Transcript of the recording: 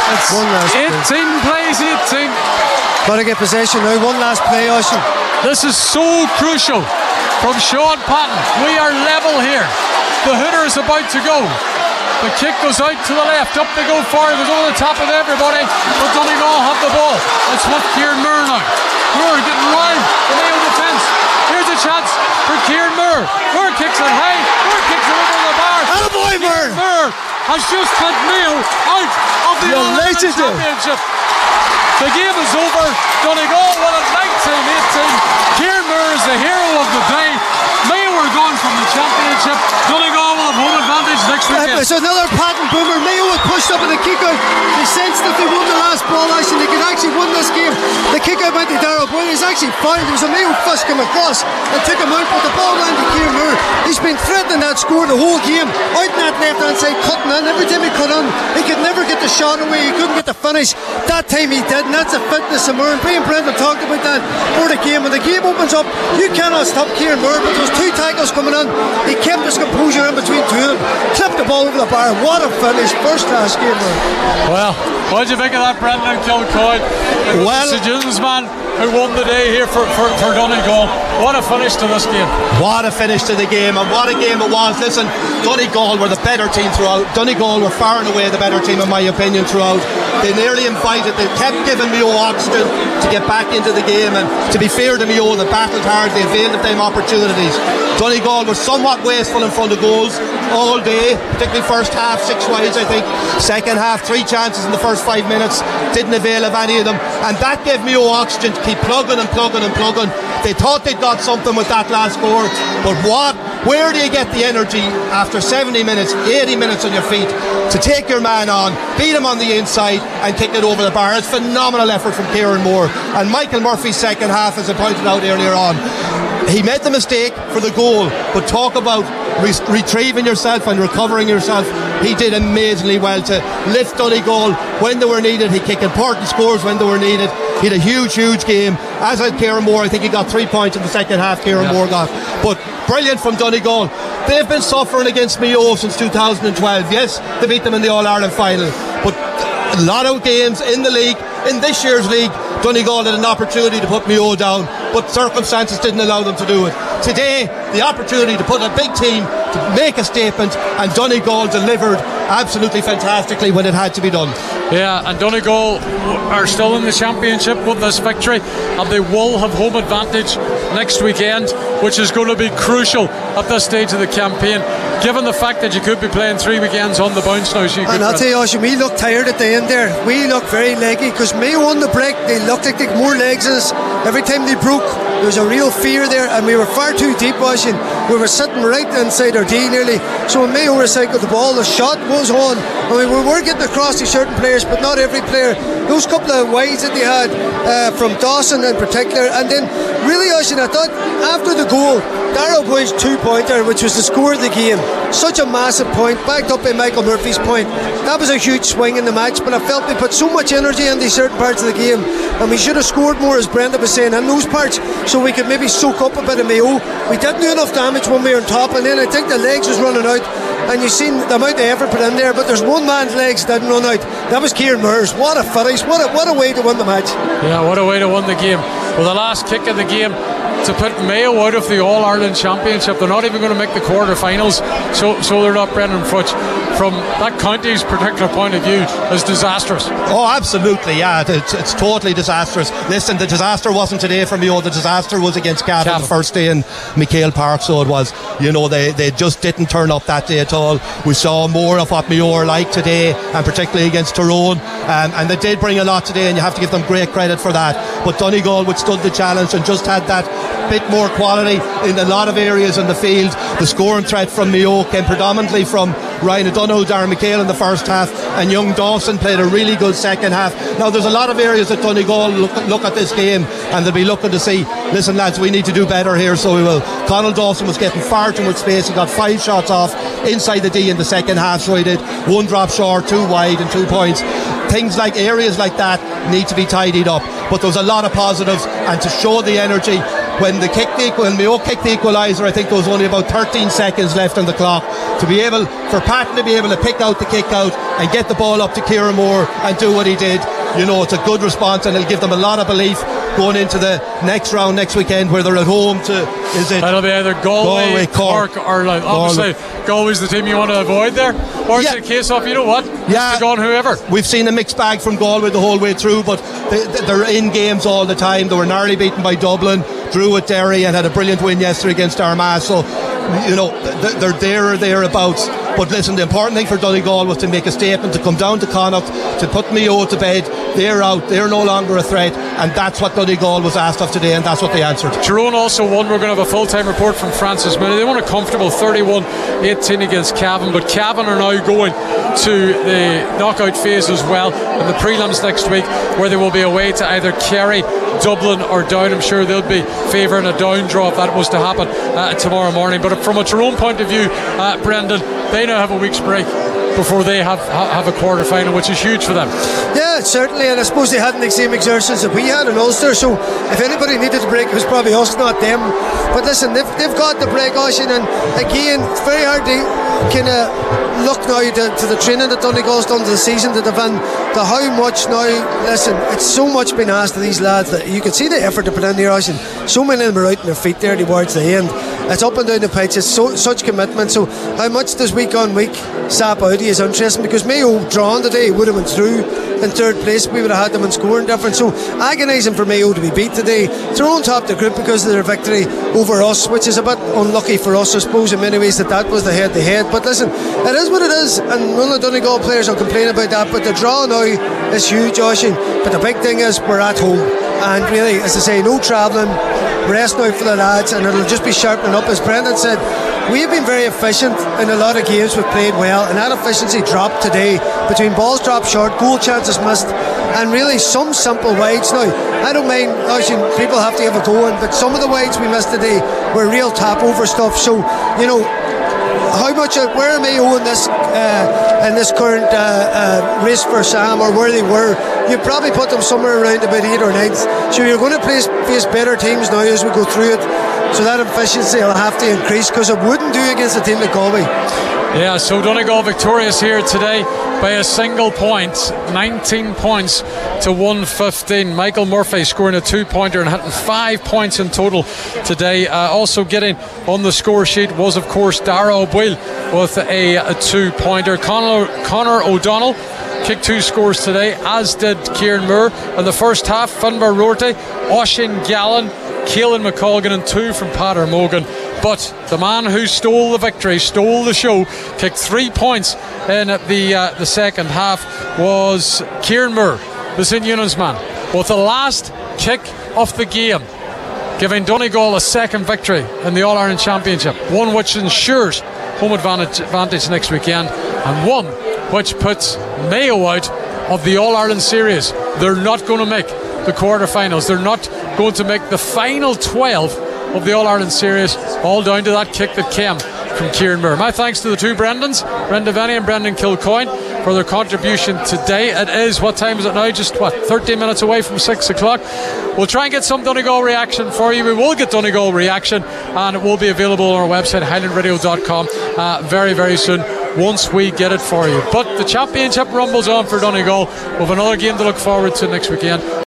It's one last 18 plays, 18. Got to get possession now. One last play, Ocean. This is so crucial from Sean Patton. We are level here. The hooter is about to go. The kick goes out to the left. Up they go forward. They go to the top of everybody. But Donegal have the ball. It's with Kieran Moore now. Moore getting round the Mayo defence. Here's a chance for Kieran Moore. Moore kicks it high. Moore kicks it over the bar. Attaboy, Moore! Moore has just put Mayo out of the All-Ireland Championship. The game is over. Donegal won at 19-18. Kieran Moore is the hero of the day. Mayo are gone from the championship. Donegal will have home advantage next weekend. It's another Patton boomer. Mayo was pushed up in the kick out. They sensed that they won the last ball action. They could actually win this game. The kick out went to Darrell Boyd. He's actually found. There was a Mayo fist come across and took him out, but the ball landed to Kieran Moore. He's been threatening that score the whole game. Out in that left hand side, cutting in. Every time he cut in, he could never get the shot away. He couldn't get the finish. That time he did, and that's the fitness of Moore. And Brian Brendan talked about that for the game. When the game opens up, you cannot stop Kieran Moore, but those two tackles coming in, he kept his composure in between two of them, clipped the ball over the bar. What a finish. First class game, Moore. Well, what did you think of that, Brendan Kilcoyne? Well, the Jones man who won the day here for Donegal. What a finish to this game. What a finish to the game, and what a game it was. Listen, Donegal were the better team throughout. Donegal were far and away the better team in my opinion throughout. They nearly invited, they kept giving Mayo oxygen to get back into the game, and to be fair to Mayo, they battled hard, they availed of them opportunities. Donegal were somewhat wasteful in front of goals all day, particularly first half, 6 wides I think. Second half, 3 chances in the first 5 minutes, didn't avail of any of them, and that gave Mayo oxygen to keep plugging and plugging and plugging. They thought they'd got something with that last score, but where do you get the energy after 70 minutes, 80 minutes on your feet to take your man on, beat him on the inside and kick it over the bar? It's phenomenal effort from Kieran Moore. And Michael Murphy's second half, as I pointed out earlier on, he made the mistake for the goal, but talk about retrieving yourself and recovering yourself. He did amazingly well to lift Donegal when they were needed. He kicked important scores when they were needed. He had a huge game, as had Kieran Moore. I think he got 3 points in the second half, Kieran Moore got. But brilliant from Donegal. They've been suffering against Mayo since 2012. Yes, they beat them in the All-Ireland final, but a lot of games in the league, in this year's league, Donegal had an opportunity to put Mayo down, but circumstances didn't allow them to do it. Today, the opportunity to put a big team, to make a statement, and Donegal delivered absolutely fantastically when it had to be done. Yeah, and Donegal are still in the championship with this victory, and they will have home advantage next weekend, which is going to be crucial at this stage of the campaign, given the fact that you could be playing 3 weekends on the bounce now. So and I'll tell you, Ocean, we looked tired at the end there. We looked very leggy, because Mayo on the break, they looked like they had more legs in us. Every time they broke, there was a real fear there, and we were far too deep, Ocean. We were sitting right inside our D nearly. So when Mayo recycled the ball, the shot was on. I mean, we were getting across to certain players, but not every player. Those couple of wides that they had from Dawson in particular, and then really, Ocean, I thought after the goal, Darrell Boyd's 2-pointer, which was the score of the game, such a massive point, backed up by Michael Murphy's point. That was a huge swing in the match, but I felt we put so much energy into certain parts of the game, and we should have scored more, as Brenda was saying, in those parts, so we could maybe soak up a bit of Mayo. We didn't do enough damage when we were on top, and then I think the legs was running out, and you've seen the amount of effort put in there, but there's one man's legs didn't run out. That was Kieran Moore's. What a finish, what a way to win the match. Yeah, what a way to win the game. Well, the last kick of the game to put Mayo out of the All-Ireland Championship. They're not even going to make the quarter-finals, so they're not. Brendan Froch, from that county's particular point of view, is disastrous. Oh, absolutely, yeah, it's totally disastrous. Listen, the disaster wasn't today for Mayo, the disaster was against Cavan the first day in McHale Park, so it was, you know, they just didn't turn up that day at all. We saw more of what Mayo are like today, and particularly against Tyrone, and they did bring a lot today, and you have to give them great credit for that. But Donegal withstood the challenge and just had that bit more quality in a lot of areas in the field. The scoring threat from Mayo came predominantly from Ryan O'Donoghue, Darren McHale in the first half, and young Dawson played a really good second half. Now there's a lot of areas that Donegal look at this game and they'll be looking to see, listen lads, we need to do better here, so we will. Conal Dawson was getting far too much space. He got 5 shots off inside the D in the second half, so he did 1 drop short, 2 wide and 2 points. Things like areas like that need to be tidied up, but there was a lot of positives, and to show the energy, when Mayo kicked the equaliser, I think there was only about 13 seconds left on the clock, to be able for Patton to be able to pick out the kick out and get the ball up to Kieran Moore and do what he did. You know, it's a good response, and it'll give them a lot of belief going into the next round next weekend, where they're at home to, that'll be either Galway, Cork, or obviously Galway's the team you want to avoid there, or is it a case of, you know what, it's gone whoever. We've seen a mixed bag from Galway the whole way through, but they're in games all the time. They were narrowly beaten by Dublin, drew at Derry, and had a brilliant win yesterday against Armagh. So, you know, they're there or thereabouts. But listen, the important thing for Donegal was to make a statement, to come down to Connacht, to put Mayo to bed. They're out, they're no longer a threat, and that's what Donegal was asked of today, and that's what they answered. Tyrone also won. We're going to have a full-time report from Francis Millie. They won a comfortable 31-18 against Cavan, but Cavan are now going to the knockout phase as well in the prelims next week, where they will be away to either Kerry, Dublin or Down. I'm sure they'll be favouring a Down draw if that was to happen tomorrow morning. But from a Tyrone point of view, Brendan, they now have a week's break before they have a quarter final, which is huge for them. Yeah, certainly, and I suppose they hadn't the same exertions that we had in Ulster, so if anybody needed a break, it was probably us, not them. But listen, they've got the break, Oisin, and again, it's very hard to kind of look now to the training that Donegal's done to the season that they've done, to how much now. Listen, it's so much been asked of these lads that you can see the effort they put in there, Oisin. So many of them are out on their feet there towards the end. It's up and down the pitch. It's such commitment. So how much does week on week sap out is interesting, because Mayo drawn today would have went through in third place. We would have had them in scoring difference. So agonising for Mayo to be beat today. Tyrone topped the group because of their victory over us, which is a bit unlucky for us, I suppose, in many ways, that was the head-to-head. But listen, it is what it is, and none of the Donegal players will complain about that. But the draw now is huge, Oisin. But the big thing is we're at home, and really, as I say, no travelling, rest now for the lads, and it'll just be sharpening up. As Brendan said, we've been very efficient in a lot of games. We've played well, and that efficiency dropped today between balls dropped short, goal chances missed, and really some simple wides. Now, I don't mind, people have to have a go in, but some of the wides we missed today were real tap over stuff. So, you know, how much, where am I in this current race for Sam, or where they were? You probably put them somewhere around about 8th or 9th. So you're going to face better teams now as we go through it. So that efficiency will have to increase, because it wouldn't do against a team like Galway. Yeah, so Donegal victorious here today by a single point, 19 points to 115. Michael Murphy scoring a 2-pointer and hitting 5 points in total today. Also getting on the score sheet was, of course, Dara O'Boyle with a 2-pointer. Conor O'Donnell kicked 2 scores today, as did Kieran Moore. In the first half, Finbar Rorty, Oisin Gallen, Caelan McColgan, and 2 from Pater Mogan. But the man who stole the victory, stole the show, kicked 3 points in the second half, was Kieran Moore, the St Eunan's man, with the last kick of the game, giving Donegal a second victory in the All-Ireland Championship, one which ensures home advantage next weekend, and one which puts Mayo out of the All-Ireland series. They're not going to make the quarter-finals. They're not going to make the final 12 of the All-Ireland series, all down to that kick that came from Kieran Moore. My thanks to the two Brendans, Brendan Venny and Brendan Kilcoyne, for their contribution today. It is, what time is it now? Just 13 minutes away from 6 o'clock. We'll try and get some Donegal reaction for you. We will get Donegal reaction, and it will be available on our website, highlandradio.com, very, very soon, once we get it for you. But the championship rumbles on for Donegal. We'll have another game to look forward to next weekend.